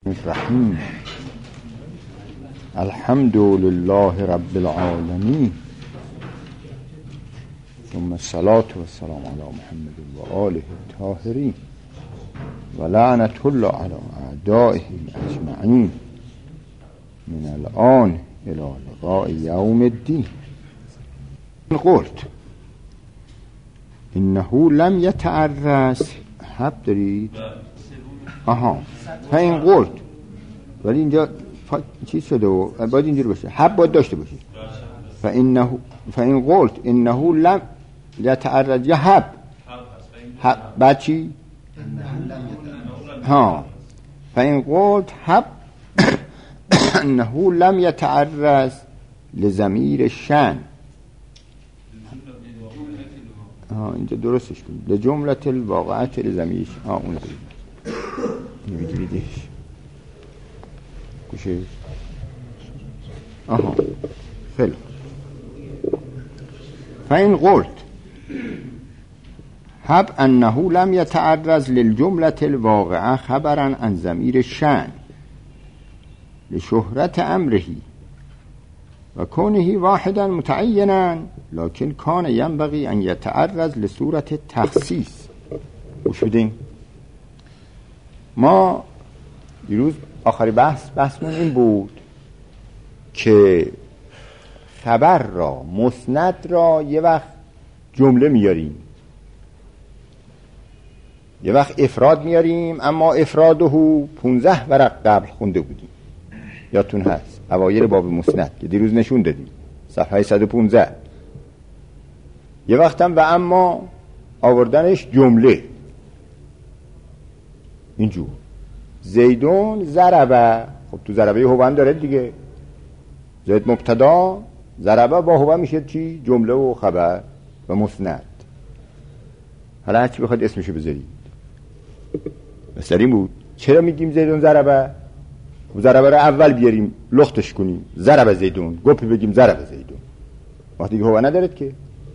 الرحیم الحمد لله رب العالمین ثم الصلاة والسلام علی محمد و آله الطاهرین و لعنة الله علی اعدائه اجمعین من الآن الى لقاء یوم الدین. قلت انه لم یتعرض حب دارید؟ این قلت، ولی اینجا چیز شده و باید اینجور باشه، حب باید داشته باشه. فإن قلت انه لم یتعرض یا حب بعد چی؟ فإن قلت حب انه لم یتعرض لضمیر شأن، اینجا درستش کنیم، لجملة الواقعة لضمیر شأن. اون بگیریدش گوشه خیلی. فإن قلت حب انه لم يتعرض للجملة الواقعة خبرا عن ضمیر الشأن لشهرة امره و كونه واحدا متعينا لكن كان ينبغي ان يتعرض لصورة التخصيص. گوش بدین، ما دیروز آخری بحثمون این بود که خبر را، مسند را یه وقت جمله میاریم، یه وقت افراد میاریم، اما افراده 15 ورق قبل خونده بودیم، یادتون هست اوایل باب مسند که دیروز نشون دادیم صفحه 115. یه وقت هم و اما آوردنش جمله اینجور زیدون ضربه. خب تو ضربه هو هم داره دیگه، زید مبتدا، ضربه با هو میشه چی؟ جمله و خبر و مسند. حالا هرچی بخواید اسمشو بذارید. مثلا این بود چرا میگیم زیدون ضربه؟ ضربه رو اول بیاریم لختش کنیم ضربه زیدون، گپی بگیم ضربه زیدون، وقتی که هو ندارد که.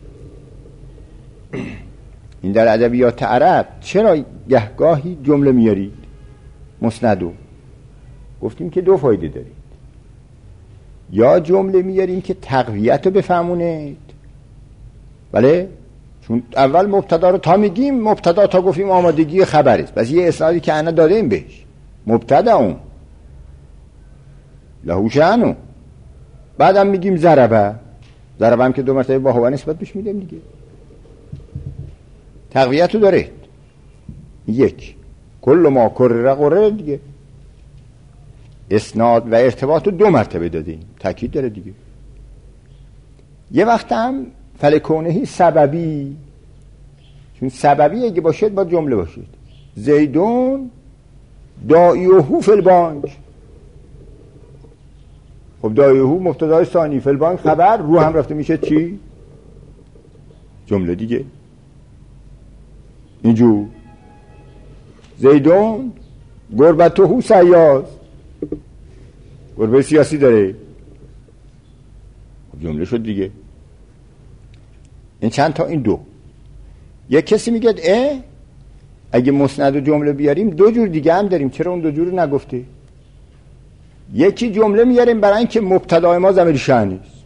این در ادبیات عرب چرا گهگاهی جمله میارید مسندو؟ گفتیم که دو فایده دارید، یا جمله میاریم که تقویت رو بفهمونید، بله، چون اول مبتدا رو تا میگیم، مبتدا تا گفتیم آمادگی خبر است، پس یه اسنادی که انا دادیم بهش مبتدا اون لهو شأنو، بعدم میگیم ضربه هم که دو مرتبه با هوا نسبت بهش میدیم دیگه، تقویت رو داره. یک، کل ما کرر قرر دیگه، اسناد و ارتباط رو 2 مرتبه دادیم، تاکید داره دیگه. یه وقت هم فلکونهی سببی، چون سببی اگه باشد با جمله باشید. زیدون دایهو فی البانک، خب دایهو مبتدای ثانی، فی البانک خبر، رو هم رفته میشه چی؟ جمله دیگه. اینجور زیدون گربتهو سیاس، گربه سیاسی داره، جمله شد دیگه. این چند تا، این دو. یک کسی میگه اگه مسند و جمله بیاریم 2 جور دیگه هم داریم، چرا اون 2 جور رو نگفته؟ یکی جمله میاریم برای اینکه مبتدای ما ضمیر شأن است.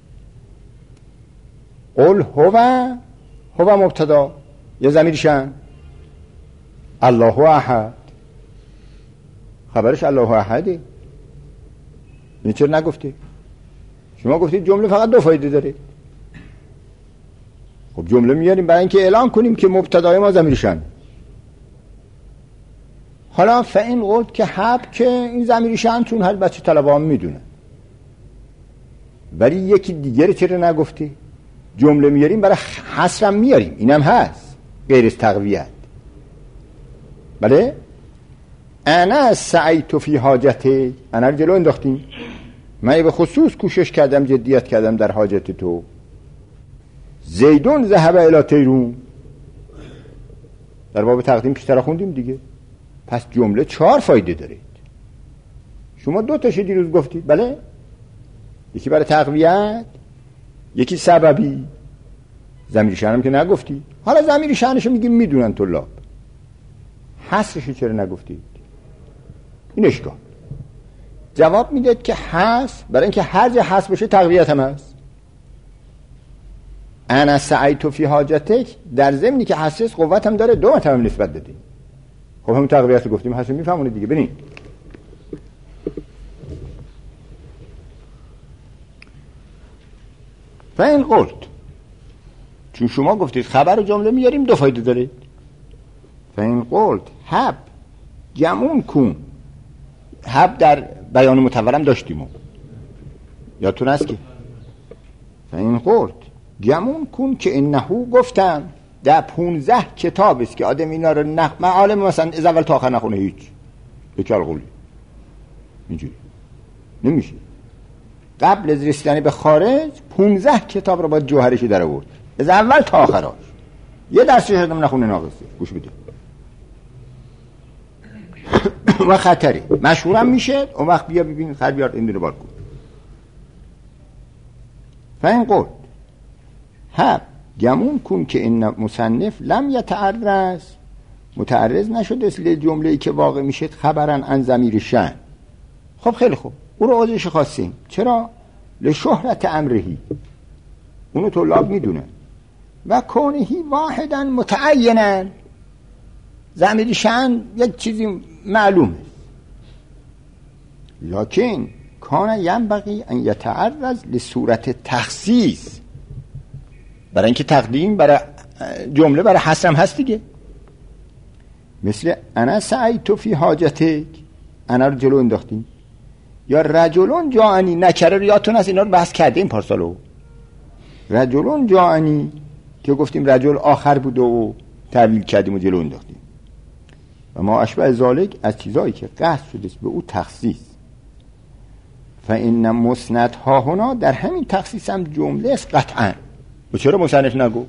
قل هو مبتدا یا ضمیر شأن، الله احد خبرش الله احده، این چرا نگفته؟ شما گفتید جمله فقط 2 فایده داره. خب جمله میاریم برای اینکه اعلام کنیم که مبتدای ما ضمیر شأن. حالا فإن قلت که حب که این ضمیر شأن چون هر بچه طلبه هم میدونه، ولی یکی دیگر چرا نگفته؟ جمله میاریم برای حصرم میاریم، اینم هست غیر از تقویت. بله، انا سعیت فی حاجته، انا رو جلو انداختیم، من به خصوص کوشش کردم، جدیت کردم در حاجت تو. زیدون ذهب الی تیرون، در باب تقدیم پیشتر خوندیم دیگه. پس جمله 4 فایده داره. شما 2 تاش دیروز گفتید، بله، یکی برای تقویت، یکی سببی، ضمیر شأنم که نگفتی. حالا ضمیر شأنشو میگیم میدونن طلاب، حصرشو چرا نگفتید؟ این اشکال. جواب میداد که هست، برای اینکه هر جا هست باشه تقویت هم هست. انا سعیت فی حاجتک در ضمنی که هست قوت هم داره، دو مرتبه نسبت دادیم. خب همون تقویت رو گفتیم، هست میفهمونید دیگه. ببین فین قلت، چون شما گفتید خبر و جمله میاریم دو فایده داره. فین قلت حب گمون کن، حب در بیان متورم داشتیم یادتون هست که فین قلت گمون کن که انهو گفتم در 15 کتاب است که آدم اینا رو معالم مثلا از اول تا آخر نخونه هیچ بکر قولی اینجوری نمیشه. قبل از رسیدن به خارج 15 کتاب رو باید جوهرشی در آورد از اول تا آخراش. یه درسش هم نخونه ناقصه. گوش بده و خطری مشهورم میشه. اون وقت بیا ببین خر بیار این دونه بار کن. فین قول حب گمون کن که این مصنف لم یتعرض، متعرض نشده اصل جمله ای که واقع میشه خبرن عن ضمیر شأن. خب خیلی خوب، اون رو عذرش خواستیم. چرا؟ لشهرت امرهی، اونو طلاب میدونه و کونهی واحدا متعینا، ضمیر شأن یک چیزی معلومه. لکن کان ینبغی ان یتعرض لصورت تخصیص، برای اینکه تقدیم برای جمله برای حسم هست دیگه. مثل انا سعیت فی حاجتک، انا رو جلو انداختیم. یا رجلون جاءنی، نکره رو یادتون هست، اینا رو بحث کردیم پارسالو. رجلون جاءنی که گفتیم رجل آخر بود و تعلیل کردیم و جلو انداختیم. و ما اشبه ذالک از چیزایی که قصد شده به او تخصیص. فإن مسند ها هنا، در همین تخصیص هم جمله است قطعا. و چرا مصنف نگو؟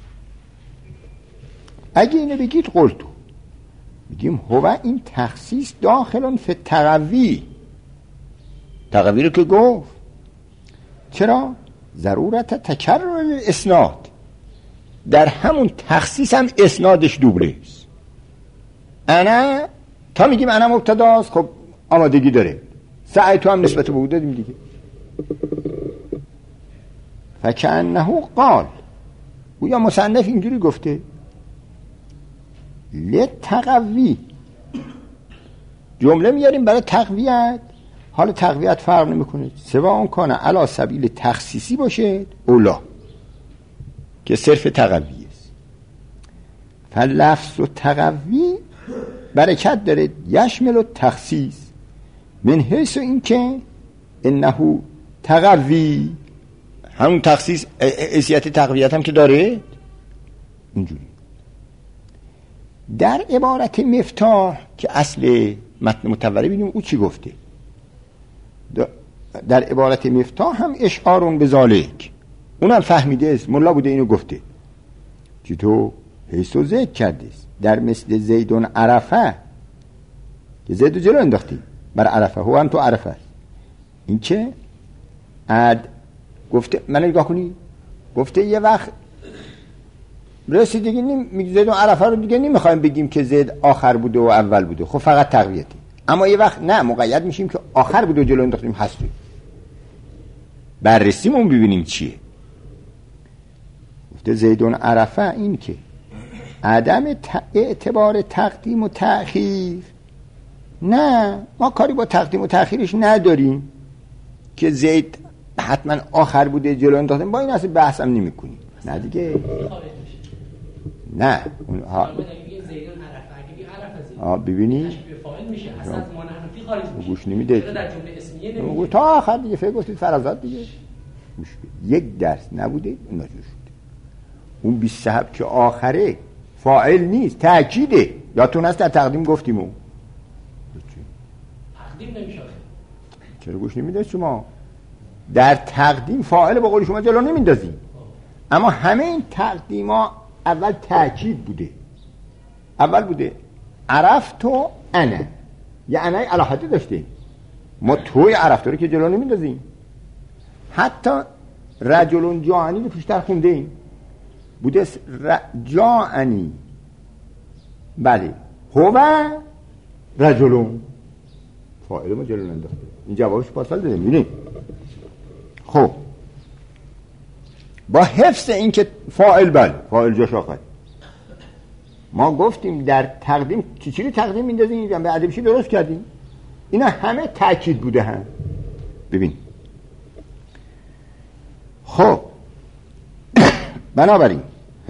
اگه اینو بگید قلتو، میگیم هو این تخصیص داخلون فی تقوی، تقوی رو که گفت. چرا؟ ضرورت تکرر اسناد، در همون تخصیص هم اسنادش دوبله است. انا تا میگیم انا مبتداست، خب آمادگی داره. سعی تو هم نسبت به او دادیم دیگه. فکأنه قال، او یا مصنف اینجوری گفته لتقوی، جمله میاریم برای تقویت. حال تقویت فرق نمیکنه، سواء اون کنه علی سبیل تخصیصی باشه اولا که صرف تقوی است. فلفظ و تقوی برکت داره، یشمل و تخصیص من حیث این که انه تقوی، همون تخصیص حیثیت تقویت هم که داره. اینجوری در عبارت مفتاح که اصل متن متوره بینیم او چی گفته. در عبارت مفتاح هم اشعارون به ذالک، اونم فهمیده است، ملا بوده اینو گفته. چی تو حیث و ذکر کردیست در مثل زیدون عرفه، که زیدو جلو انداختی برای عرفه، هو هم تو عرفه. این که گفته من نگاه کنی، گفته یه وقت رسیدگی میگه زید و عرفه رو دیگه نمیخوایم بگیم که زید آخر بوده و اول بوده، خب فقط تقویتی. اما یه وقت نه، مقید میشیم که آخر بوده و جلو انداختیم هستیم، بررسیمون ببینیم چیه. گفته زیدون عرفه این که عدم اعتبار تقدیم و تأخیر، نه ما کاری با تقدیم و تأخیرش نداریم که زید حتما آخر بوده جلو انداختیم، با این اصلا بحث هم نمی کنیم. نه دیگه، نه اونها ببینی گوش نمیده تا آخر دیگه. فکر گفتید فرازات دیگه یک درس نبوده اون نجور شده. اون 20 صحب که آخره فاعل نیست، تأکیده. یادتون هست در تقدیم گفتیم اون تقدیم نمیشه. چرا گوش نمیده شما؟ در تقدیم فاعل با قول شما جلو نمیندازیم، اما همه این تقدیم ها اول تأکید بوده. اول بوده عرفتو انا، یه انای علاحتی داشته، ما توی عرفتو رو که جلو نمیندازیم. حتی رجلون جاعنی رو پیشتر خونده ایم بوده جاعنی، بله هو رجلون، فاعل ما جلو انداخته. این جوابش پاسال داده. میبینید خب با حفظ این که فاعل جاش آخر. ما گفتیم در تقدیم چیزی تقدیم میندازیم جنبه ادبیشی درست کردیم. اینا همه تأکید بوده هم. ببین خب بنابراین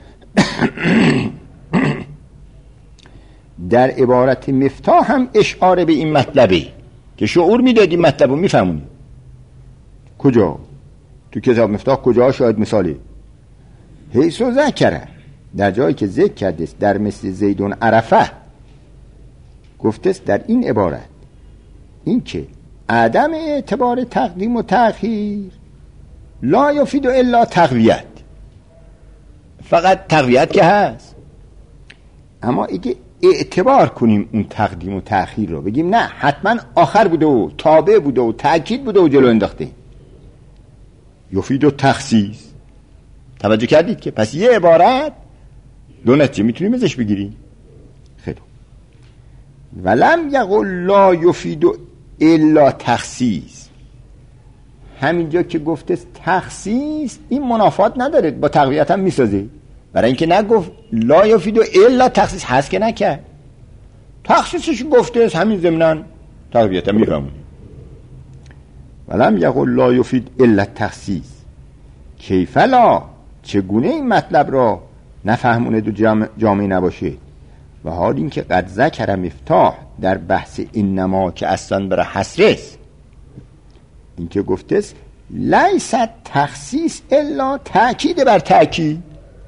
در عبارت مفتاح هم اشاره به این مطلبه که شعور میدادیم مطلب رو میفهمونیم. کجا؟ تو کتاب مفتاح کجا شاید مثالی حیث و ذکره در جایی که ذکر کرده در مثل زیدون عرفه گفته است در این عبارت این که عدم اعتبار تقدیم و تأخیر لا یفید الا تقویت، فقط تقویت که هست، اما اگه اعتبار کنیم اون تقدیم و تأخیر رو بگیم نه حتما آخر بوده و تابع بوده و تأکید بوده و جلو انداخته، یفید و تخصیص. توجه کردید که پس یه عبارت دو نتیجه میتونیم ازش بگیریم. خیلی ولم یقل لا یفید الا تخصیص، همینجا که گفته تخصیص این منافات نداره، با تقویت هم میسازه، برای اینکه نگفت لا یفید الا تخصیص هست که نکرد، تخصیصش گفته همین ضمناً تقویت هم میفهمونه. ولم یقل لا یفید الا تخصیص کیف لا، چگونه این مطلب را نفهمونه دو جامعه نباشه، و حال این که قد ذکر مفتاح در بحث اینما که اصلا برای حسرس این که گفته است لیس تخصیص الا تأکید بر تأکید،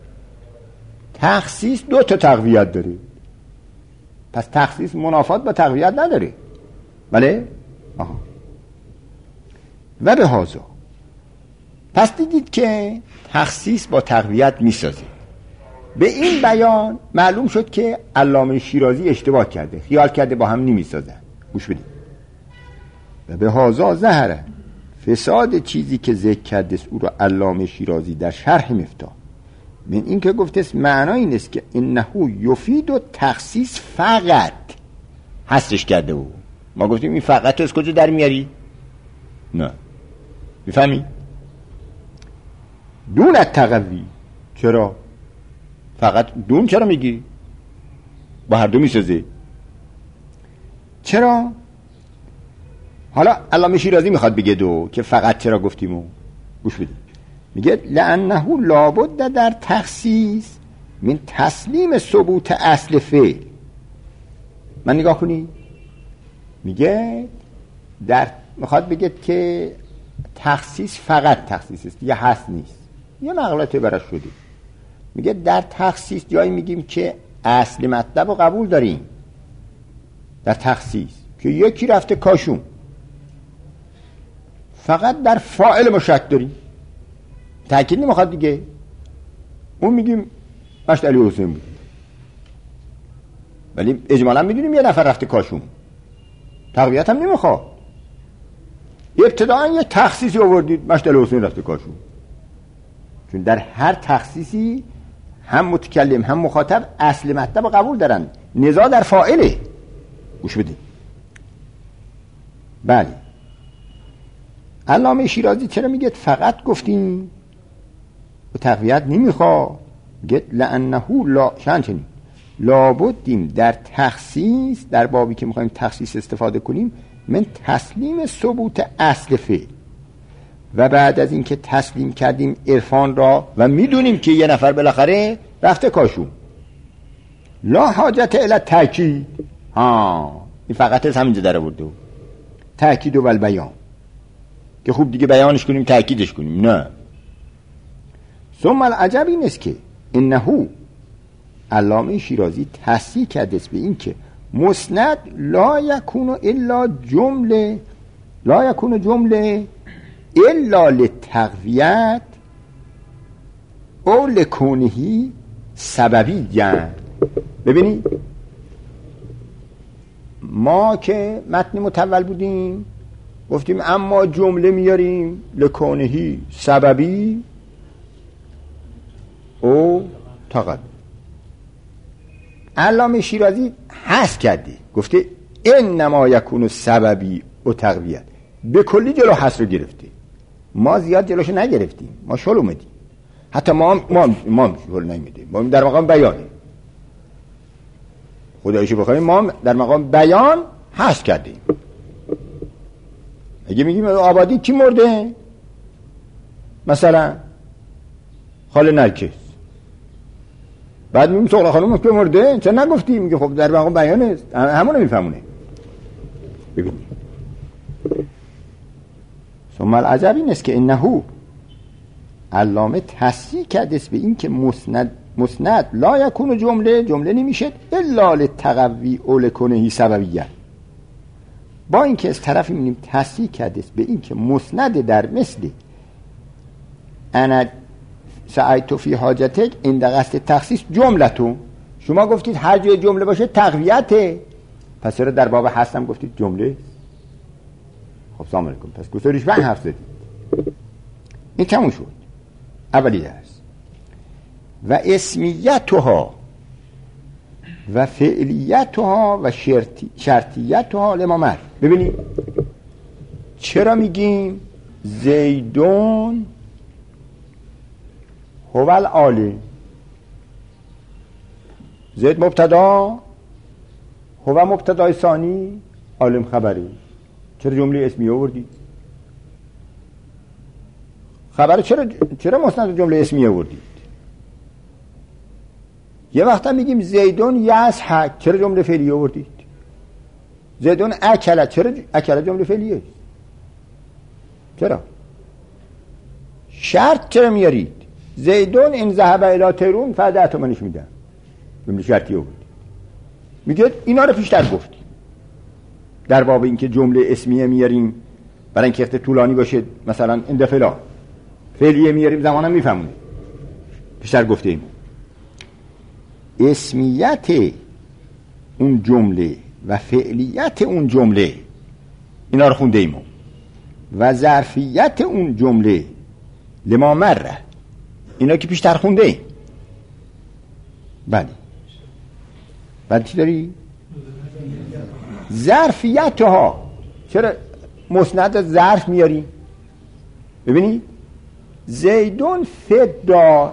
تخصیص دو تا تقویت داره، پس تخصیص منافات با تقویت نداره. بله؟ آها. و به هازا پس دیدید که تخصیص با تقویت میسازه. به این بیان معلوم شد که علامه شیرازی اشتباه کرده، خیال کرده با هم نمیسازن. گوش بدید. و به هازا ظهره فساد چیزی که ذکر کرده است او را علامه شیرازی در شرح مفتاح من این که گفته است معنی این است که انه یفید و تخصیص فقط حسش کرده او. ما گفتیم این فقط از کجا در میاری؟ نه میفهمی؟ دون التقوی. چرا؟ فقط دون چرا میگی؟ با هر دو میسازه. چرا؟ حالا علامه شیرازی میخواد بگه دو که فقط چرا گفتیمو. گوش بدید. میگه لانه لابد در تخصیص من تسلیم ثبوت اصل فعل. من نگاه کنی میگه میخواد بگه که تخصیص فقط تخصیص است، یه هست نیست، یه مغلطه براش شده. میگه در تخصیص جایی میگیم که اصل مطلب رو قبول داریم در تخصیص که یکی رفته کاشون، فقط در فاعل ما شک داریم، تأکید نمیخواد دیگه. اون میگیم مشت علی حسین بود، ولی اجمالا میدونیم یه نفر رفته کاشون، تقویت هم نمیخواد. ابتداعا یه تخصیصی آوردید مشت علی حسین رفته کاشون، چون در هر تخصیصی هم متکلم هم مخاطب اصل مطلب قبول دارن، نزاع در فاعله. گوش بدید. بله علامه شیرازی چرا میگه فقط گفتیم و تقویت نمیخواد؟ میگه لانه چنین لابدیم در تخصیص، در بابی که میخوایم تخصیص استفاده کنیم، من تسلیم ثبوت اصل فعل، و بعد از این که تسلیم کردیم عرفان را و میدونیم که یه نفر بالاخره رفته کاشون، لا حاجت الی تأکید. این فقط از همینجا در آورده تأکید و البیان که خوب دیگه بیانش کنیم تأکیدش کنیم، نه. ثم العجب این است که انه علامه شیرازی تصحیح کرده است به این که مسند لا یکون جمله الا لتقویت او لکونهی سببیًا. ببینید ما که متن متول بودیم گفتیم اما جمله میاریم لکونهی سببی او تقویت. علامه شیرازی حذف کرده، گفته انما یکون سببی و تقویت، به کلی جلو حصر رو گرفته. ما زیاد جلوشو نگرفتیم، ما شل اومدیم. حتی ما شل نمیدیم، ما در مقام بیانیم. خدایشو بخوایم ما در مقام بیان حذف کردیم. اگه میگیم آبادی کی مرده، مثلا خاله نرکس، بعد میگیم سغرا خانم که مرده، چه نگفتیم؟ میگه خب در مقام بیان است، همونو میفهمونه. ببینید ثم العجب این است که انه علامه تصریح کرده است به این که مسند لا یکون جمله نمیشه الا لتقوی او لکنهی سببیه. با اینکه از طرفی میبینیم تصریح کرده است به این که مسند در مثل انا سعیت فی حاجتک این قصد تخصیص جملتون، شما گفتید هر جای جمله باشه تقویته، پس چرا در باب هستم گفتید جمله؟ خب سلام علیکم، پس گفتاریش من حرف زدید. این تموم شد اولی درس. و اسمیتها و فعلیتها و شرطیتها لما. ببینید چرا میگیم زیدون هو العالم؟ زید مبتدا، هو مبتدای ثانی، عالم خبری. چرا جمله اسمیه آوردید؟ خبر چرا مسند جمله اسمیه آوردید؟ یه وقتا میگیم زیدون یضحک، چرا جمله فعلیه آوردید؟ زیدون اکل، چرا اکل جمله فعلیه؟ چرا؟ شرط چرا میارید؟ زیدون این ذهب الی تیرون فدعت منش میدم، جمله شرطی آوردید. میگه اینا رو پیشتر گفتیم در باب اینکه جمله اسمیه میاریم برای اینکه وقت طولانی باشه، مثلا این فلان، فعلیه میاریم زمانم میفهمونه، پیشتر گفتیم. اسمیت اون جمله و فعلیت اون جمله اینا رو خونده ایم و ظرفیت اون جمله لما مره اینا که پیشتر خونده ایم. بله بعد چی داری؟ ظرفیتها، چرا مسند ظرف میاری؟ ببینید زیدون فدار،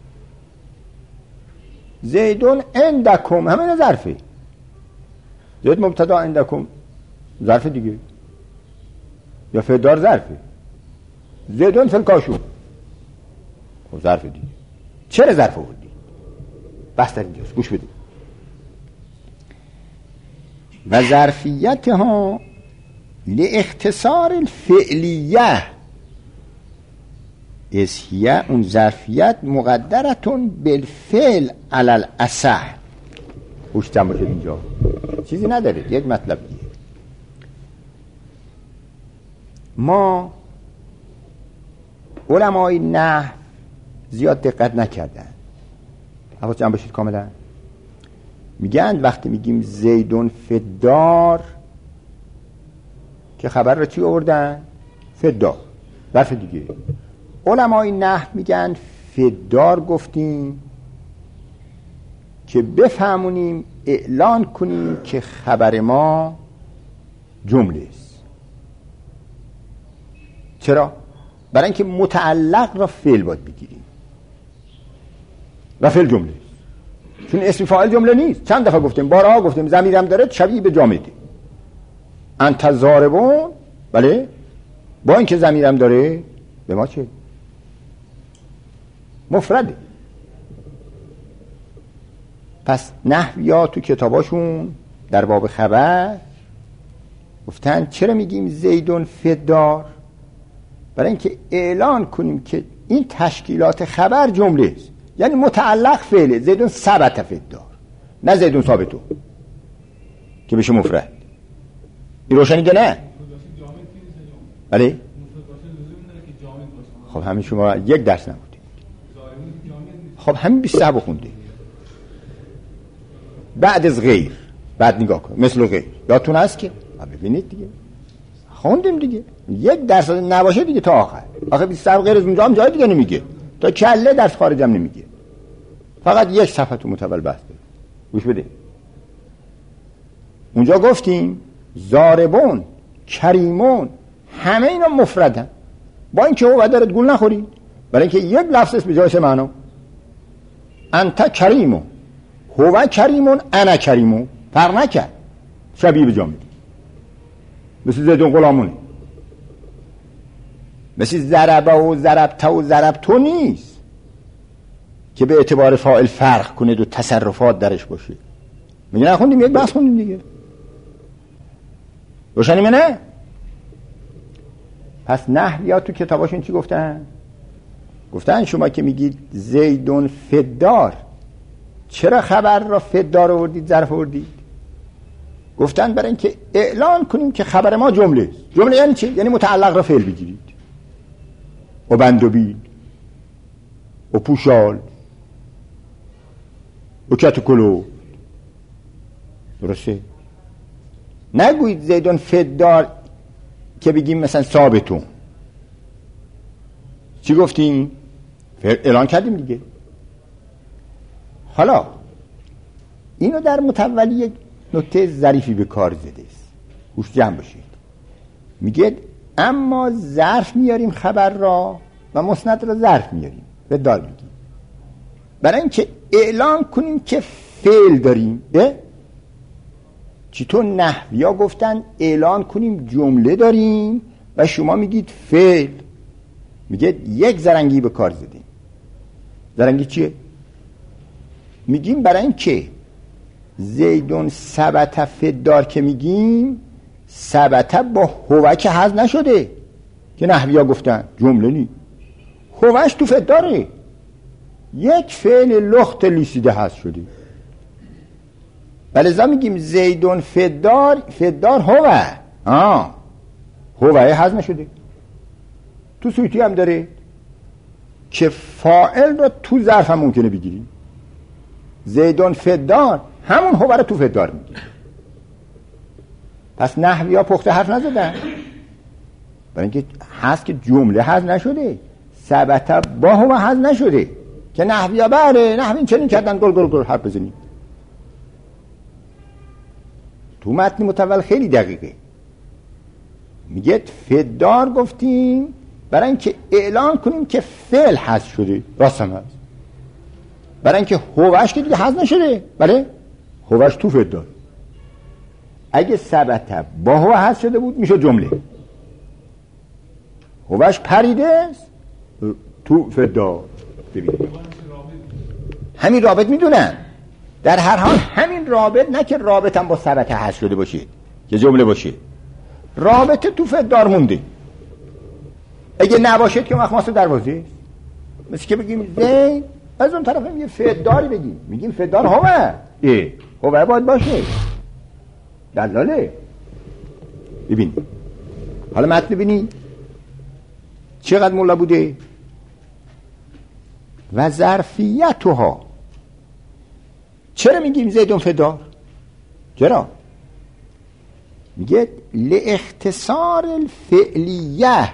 زیدون عندکم، همین ظرفه. زید مبتدا عندکم ظرف دیگه، یا فدار ظرفه. زیدون فلکاشون خب ظرف دیگه. چرا ظرف آوردی؟ بس در اینجاست، گوش بدید. و ظرفیتها لاختصار الفعلیه اسهیه، اون ظرفیت مقدرتون بالفعل علی الاصح. گوشتم باشید اینجا چیزی نداره، یک مطلب دیگه. ما علمای نحو زیاد دقت نکردن، حواس جمع باشید کاملا. میگن وقتی میگیم زیدون فدار که خبر رو چی آوردن؟ فدار، ظرف دیگه. علمای نحو میگن فدار گفتیم که بفهمونیم اعلان کنیم که خبر ما جمله است. چرا؟ برای اینکه متعلق را فعل باید بگیریم و فعل جمله است، چون اسم فاعل جمله نیست. چند دفعه گفتیم، بارها گفتیم ضمیرم داره شبیه به جامده. انت ضاربون، بله، با اینکه ضمیرم داره به ما چه؟ مفرده. پس نحویات تو کتاباشون در باب خبر گفتن چرا میگیم زیدون فدار؟ برای اینکه اعلان کنیم که این تشکیلات خبر جمله است، یعنی متعلق فعله. زیدون ثبت فدار، نه زیدون ثابتو که بشه مفرد. این روشنی که نه؟ بله؟ خب همین شما یک درس نبودید. خب همین 27 بخونده بعد از غیر، بعد نگاه کن مثل غیر یادتون هست که ببینید دیگه خوندیم دیگه. یک درس نباشه دیگه تا آخر. آخه 27 غیر از اونجا هم جای دیگه نمیگه، تا کله درس خارج هم نمیگه، فقط یک صفحه تو متول بحث داره. گوش بده. اونجا گفتیم ضاربون، کریمون، همه اینا مفردن، با اینکه هو دارد گول نخورید، برای اینکه یک لفظ است به جای سه معنا. انت کریمون، هو کریمون، انا کریمون، فرق نکرد، شبیه به جامعه، مثل زیدون غلامونه، مثل ضربه و ضربته و ضربتو نیست که به اعتبار فاعل فرق کنید و تصرفات درش باشه. میگه نخوندیم، یک بحث خوندیم دیگه، روشنی نه؟ پس نحویا تو کتاباشون چی گفتن؟ گفتن شما که میگید زیدون فدار، چرا خبر را فدار آوردید، ظرف آوردید؟ گفتن برای اینکه اعلان کنیم که خبر ما جمله است. جمله یعنی چی؟ یعنی متعلق را فعل بگیرید، و بندوبی و پوشال و کت و کلو، درسته؟ نگویید زیدون فدار که بگیم مثلا ثابتون. چی گفتیم؟ اعلان کردیم دیگه. حالا اینو در متولی یک نکته ظریفی به کار زده است، گوش جمع باشید. میگه اما ظرف میاریم خبر را و مسند را ظرف میاریم، فدار میگیم برای اینکه اعلان کنیم که فعل داریم. چطور نحویا گفتن اعلان کنیم جمله داریم و شما میگید فعل. میگه یک زرنگی به کار زدیم. زرنگی چیه؟ میگیم برای اینکه زیدون ثبت فدار که میگیم ثبت با هو که حذف نشده که نحویا گفتن جمله نی، هوش تو فداره، یک فعل لخت لیسیده حذف شده. ولذا میگیم زیدون فدار، فدار هوه حذف نشده. تو سویتی هم داره که فاعل رو تو ظرف هم ممکنه بگیریم. زیدون فدار همون هوه رو تو فدار میگیریم. پس نحوی ها پخته حرف نزدن، برای اینکه هست که جمله حذف نشده، ثبت با هوه حذف نشده که نحوی ها بره نحوی چنین کردن گل حرف بزنیم. تو متن متول خیلی دقیقه، میگه فدار گفتیم برای اینکه اعلان کنیم که فعل حذف شده، راست هم هست، برای اینکه هوش که دیگه حذف نشده، بله هوش تو فدار. اگه ثبت با هو حذف شده بود میشه جمله، هوش پریده است تو فدار. ببینید همین رابط میدونن در هر حال، همین رابط، نه که رابط هم با ثبت حذف شده باشه که جمله باشه، رابطه تو فدار مونده. اگه نباشد که مخماس دروازه، مثل که بگیم زید، از اون طرف هم یه فداری بگیم، میگیم فدار هوه، هوه باید باشه، دلاله. ببین حالا متن ببینی چقدر مولا بوده. و ظرفیتها، چرا میگیم زیدون فدار؟ چرا؟ میگه لاختصار الفعلیه.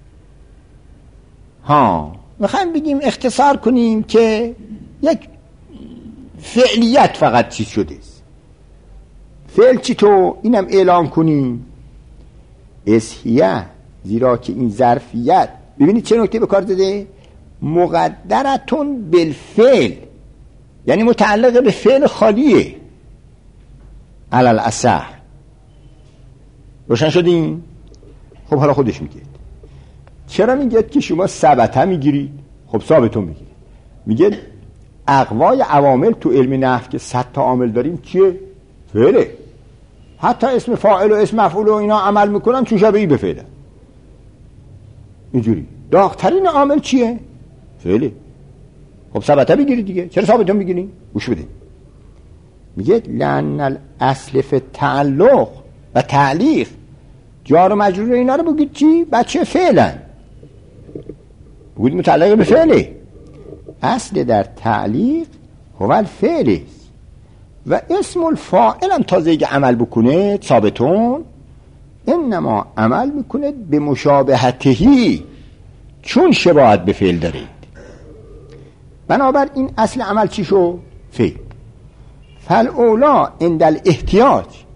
میخوایم بگیم اختصار کنیم که یک فعلیت فقط چیز شده است. فعل چی تو اینم اعلام کنیم اسهیه، زیرا که این ظرفیت، ببینید چه نکته به کار زده، مقدرتون بالفعل، یعنی متعلق به فعل خالیه. علل اصح روشن شدیم؟ خب حالا خودش میگه چرا میگه که شما ثبته میگیرید؟ خب ثابتون میگیرید. میگه اقوای عوامل تو علم نحو که 100 تا عامل داریم چیه؟ فعله. حتی اسم فاعل و اسم مفعول و اینا عمل میکنن چون شبیهی به فعله. اینجوری داغ‌ترین عامل چیه؟ فعله. خب ثبته بگیرید دیگه. چرا ثابتون میگیرید؟ گوش بدید. میگه لأن الاصل فی تعلق و تعلیق، جار و مجرور اینا رو بگید چی؟ بچه فعلن، بگید متعلق به فعله. اصل در تعلیق هو الفعل است و اسم الفاعل هم تازه که عمل بکنه ثابتون، انما عمل میکنه به مشابهتهی، چون شباهت به فعل دارید. بنابر این اصل عمل چی شو؟ فعل. فالاولا عند الاحتیاج،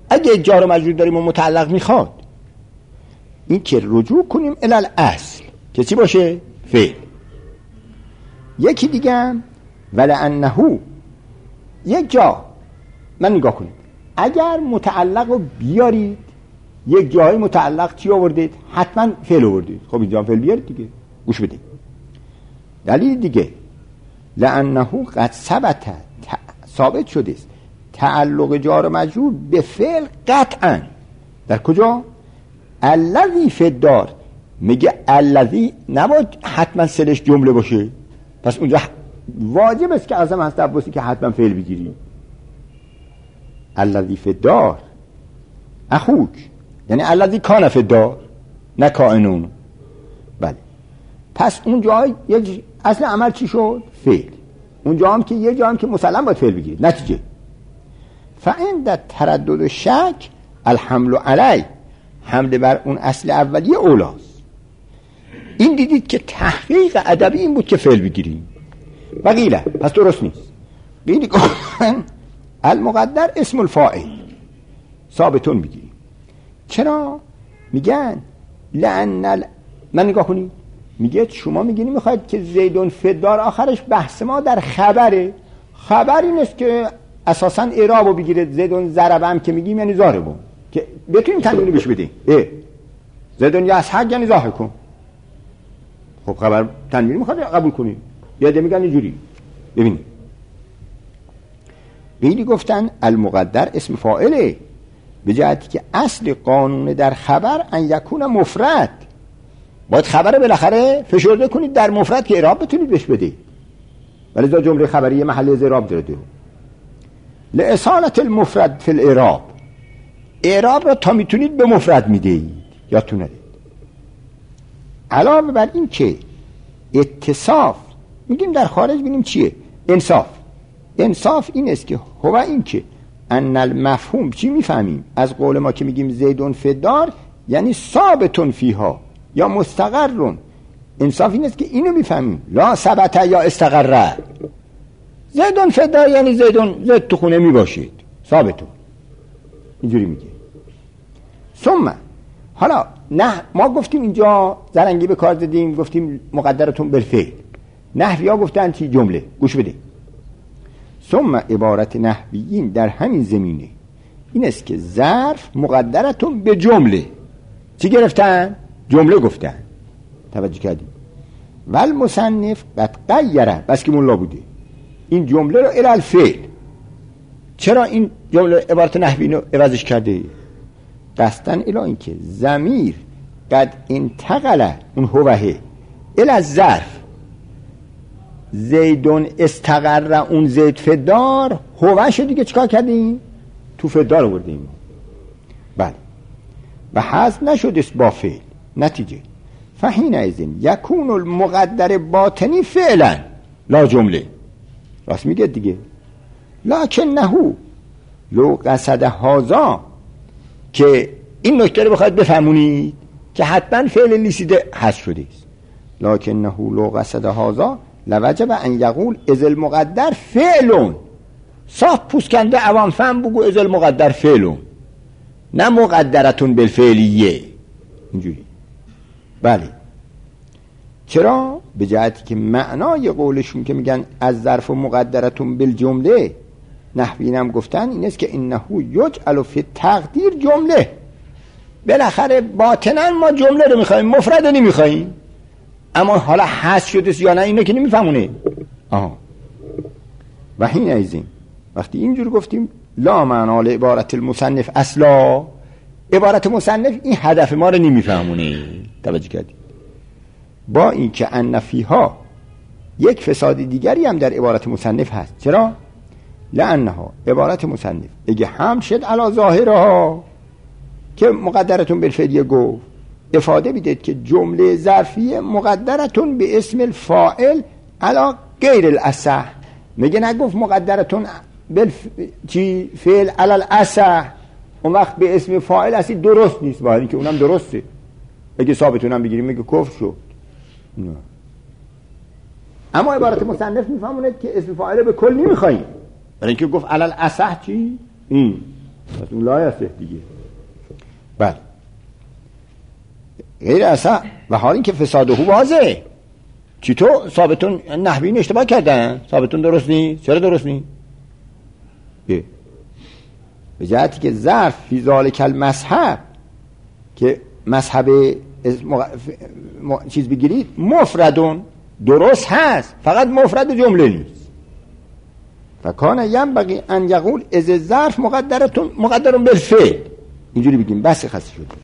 اگه جار و مجرور داریم و متعلق میخواد، این که رجوع کنیم الی اصل که چی باشه؟ فعل. یکی دیگه ولعنه، یک جا من نگاه کنید، اگر متعلق رو بیارید یک جای متعلق چی آوردید؟ حتما فعل آوردید. خب اینجا فعل بیارید دیگه. گوش بدید. دلیل دیگه لعنه قد ثبت، ثابت شده است تعلق جار و مجرور به فعل قطعا. در کجا؟ الذی فی الدار. میگه الذی نباید حتما سلش جمله باشه، پس اونجا واجب است که اعظم هست عباسی که حتما فعل بگیری. الذی فی الدار اخوک، یعنی الذی کان فی الدار، نه کائنون. بله، پس اونجا یک اصل عمل چی شد؟ فعل. اونجا هم که یک جا هم که مسلم باید فعل بگیرید. نتیجه فعند تردد شک الحمل علی، حمله بر اون اصل اولیه اولاست. این دیدید که تحقیق ادبی این بود که فعل بگیریم. بقیله پس درست نیست. قیلی گفتن المقدر اسم الفاعل ثابتون بگیریم. چرا؟ میگن لأن من نگاه کنید، میگه شما میگین میخواید که زیدون فدار آخرش بحث ما در خبره. خبر این است که اساساً اعرابو بگیرید. زیدون ضربم که میگیم یعنی ضاربو، که بتونیم تنوینی بهش بدیم. زیدون یسحق یعنی ضاحکون. خب خبر تنوینی میخواد قبول کنید. یاده میگن اینجوری. ببینید قیلی گفتن المقدر اسم فاعله، به جهتی که اصل قانون در خبر ان یکون مفرد. باید خبر بالاخره فشرده کنید در مفرد که اعراب بتونید بهش بدید. ولی ذا جمله خبریه محل از اعراب داره. لاصالت المفرد فی الاعراب، اعراب را تا میتونید به مفرد میدهید. یادتون نره. علاوه بر این که اتصاف میگیم در خارج بینیم چیه؟ انصاف. انصاف این است که هو این که ان المفهوم، چی میفهمیم از قول ما که میگیم زیدون فدار یعنی ثابتون فیها یا مستقرون. انصاف این است که اینو میفهمیم لا ثبت یا استقره. زیدون فدار یعنی زید تو خونه میباشید، ثابتون. اینجوری میگه. ثم حالا نه ما گفتیم اینجا زرنگی به کار دادیم، گفتیم مقدرتون بالفعل. نحوی‌ها گفتن چی؟ جمله. گوش بده. ثم عبارت نحویین در همین زمینه این است که ظرف مقدرتون به جمله. چی گرفتن؟ جمله گفتن. توجه کردیم. ول مصنف قد غیره، بس که مولا بوده این جمله رو الی الفعل. چرا این جمله عبارت نحوی رو عوضش کرده؟ قصداً الی این که ضمیر قد انتقل اون هوه الی الظرف. زیدون استقر اون زید فدار، هوش دیگه چیکار کردیم؟ تو فدار آوردیم. بله، و حذف نشد است با فعل. نتیجه فحین ازین یکون المقدر باطنی فعلا لا جمله. راست میگه دیگه. لکنه لو قصد هذا، که این نکته رو بخواید بفهمونید که حتما فعل لیسیده حذف شده است. لکنه لو قصد هذا لوجب ان یقول از المقدر فعلون. صاف پوسکنده عوام فهم بگو از المقدر فعلون، نه مقدرتون بالفعلیه. اینجوری. بله. چرا؟ به جهتی که معنای قولشون که میگن از ظرف مقدرتون بالجمله، نحویین هم گفتن این است که انه یجعل فی تقدیر جمله. بالاخره باطنا ما جمله رو میخوایم، مفرد نمیخوایم. اما حالا حذف شده یا نه اینو که نمیفهمونه. و حین ایزین وقتی اینجور گفتیم لا معنا لعبارت المصنف اصلا، عبارت مصنف این هدف ما رو نمیفهمونه. توجه کردید؟ با این که ان فیها یک فساد دیگری هم در عبارت مصنف هست. چرا؟ لانها عبارت مصنف اگه هم شد علی ظاهرها که مقدرتون بالفعلیه گفت، افاده بیدید که جمله ظرفیه مقدرتون به اسم الفاعل علی غیر الاصح. میگه نگفت مقدرتون چی فعل علی الاصح، اون وقت به اسم فاعل اصلی درست نیست. با اینکه اونم درسته. اگه ثابتونم بگیریم میگه کفر شد. نه. اما عبارت مصنف میفهمونه که اسم فاعل به کل نمیخوایم، برای اینکه گفت علی الاصح چی؟ این پس اون لا یصح دیگه. بله غیر اصح و حال این که فساده واضحه. چطور ثابتون نحوی اشتباه کردن؟ ثابتون درست نیست؟ چرا درست نیست؟ به جهتی که ظرف فی ذالک المذهب که مذهب چیز بگیرید مفردون درست هست، فقط مفرد جمله نیست. فکان ینبغی ان یقول اذ ظرف مقدرون بالفعل، اینجوری بگیم بس خسته شد.